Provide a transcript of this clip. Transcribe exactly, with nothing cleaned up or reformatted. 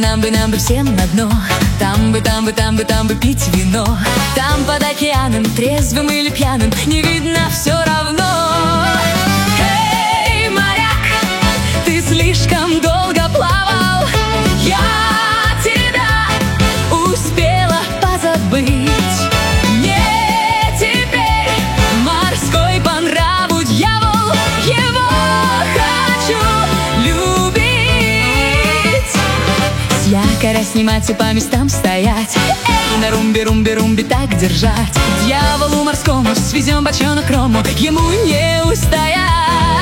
нам бы, нам бы всем на дно. Там бы, там бы, там бы, там бы пить вино. Там под океаном, трезвым или пьяным, не видно все равно. Эй, моряк, ты слишком долго плавал, я тебя успела позабыть. Мне теперь морской по нраву дьявол, его хочу любить. С якоря снимать и по местам стоять, эй, на румбе-румбе-румбе так держать. Дьяволу морскому свезем бочонок рому, ему не устоять.